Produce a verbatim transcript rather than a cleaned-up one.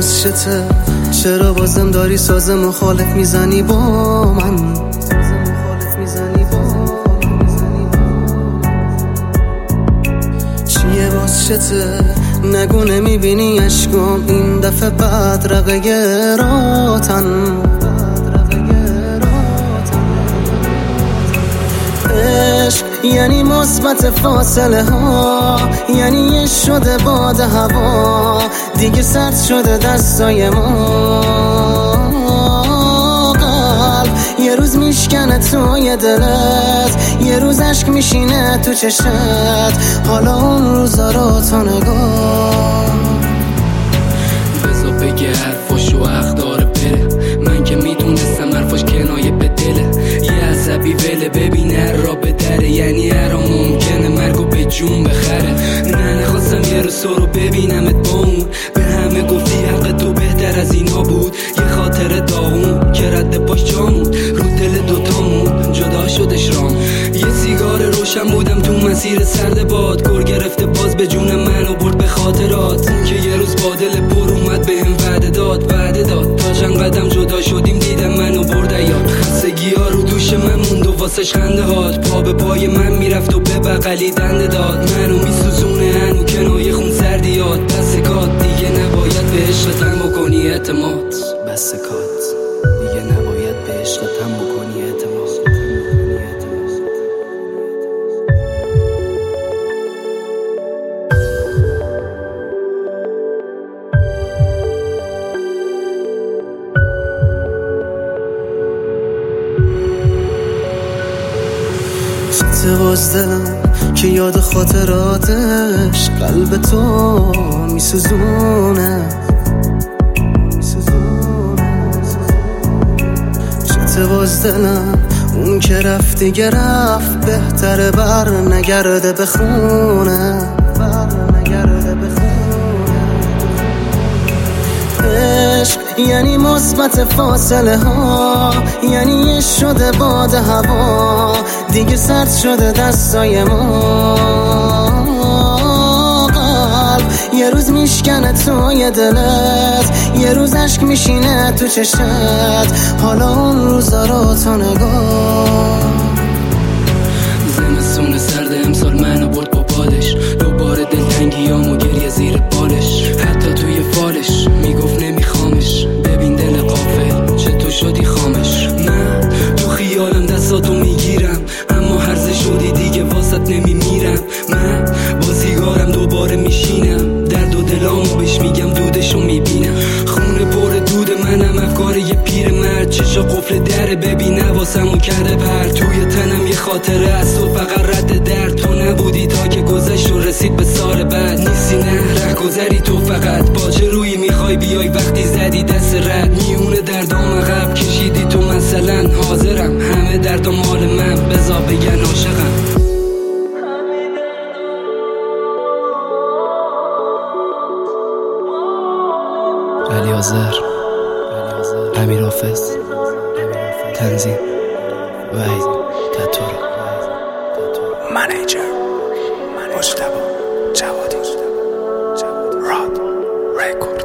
باز شته؟ چرا بازم داری ساز مخالف میزنی با من؟ چیه باز شته؟ نگو نمیبینی عشقام این دفعه بدرقه راتن. عشق یعنی مثبت فاصله ها، یعنی شده باد هوا، دیگه سرد شده دستای ما. قلب یه روز میشکنه توی دلت، یه روز عشق میشینه تو چشت، حالا اون روزا رو تو نگاه. بزا بگه حرفاشو حق داره بره، من که میدونستم حرفاش کنایه به دله. یه عصبی وله ببینه را به دره، یعنی هر ممکنه مرگو به جون بخره. نه نخواستم یه روز رو ببینمت با اون، به همه گفتی حق تو بهتر از اینا بود. یه خاطر داغون که رد پاش جامون، رو دل دوتامون جدا شدش رام. یه سیگار روشن بودم تو مسیر سرد باد، گر گرفته باز به جون من و برد به خاطرات. اون که یه روز با دل پر اومد به هم وعده داد وعده داد تا چند قدم جدا شدیم دیدم منو برده یاد. خستگی ها رو دوش من موند و واسش خنده هات، پا به پای من میرفت و به بغلی دنده داد. منو میسوزونه هنو کنایه خون سردیات. بس کات دیگه نباید به عشقت هم بکنی اعتماد. بس کات دیگه نباید به عشقت هم بکنی اعتماد. چه باز دلم که یاد خاطراتش قلب تو میسوزونه. چه باز دلم اون که رفت دیگه رفت، بهتره بر نگرده بخونه. عشق یعنی مثبت فاصله ها، یعنی شده باد هوا، دیگه سرد شده دستای ما. قلب یه روز میشکنه توی دلت، یه روز عشق میشینه تو چشت، حالا اون روزا رو تو نگاه. زمستون سرد امسال منو برد با بادش، دوباره دلتنگیام و گریه زیر بالش. حتی توی فالش میگفت نمیخوامش، ببین دل غافل چطور شدی خامش. من تو خیالم دستاتو میگیرم، اما هرزه شدی دیگه واسط نمیمیرم. من با سیگارم دوباره میشینم، درد و دلامو بهش میگم دودشو میبینم. خونه پر دود منم، افکار یه پیر مرد، چشا قفل دره ببین نواسمو کرده پر. توی تنم یه خاطره از تو فقط رد درد، تو نبودی تا که گذشت و رسید به سال بعد. نیستی نه ره گذری تو فقط، با چه روی میخوای بیای وقتی زدی دست رد. میونه دردام عقب کشیدی تو مثلا، حاضرم همه دردام مال من، بزا بگن عاشقم. علی آذر، امیر حافظ، تنظیم وحید تطور، منیجر مجتبی جوادی، راد رکورد.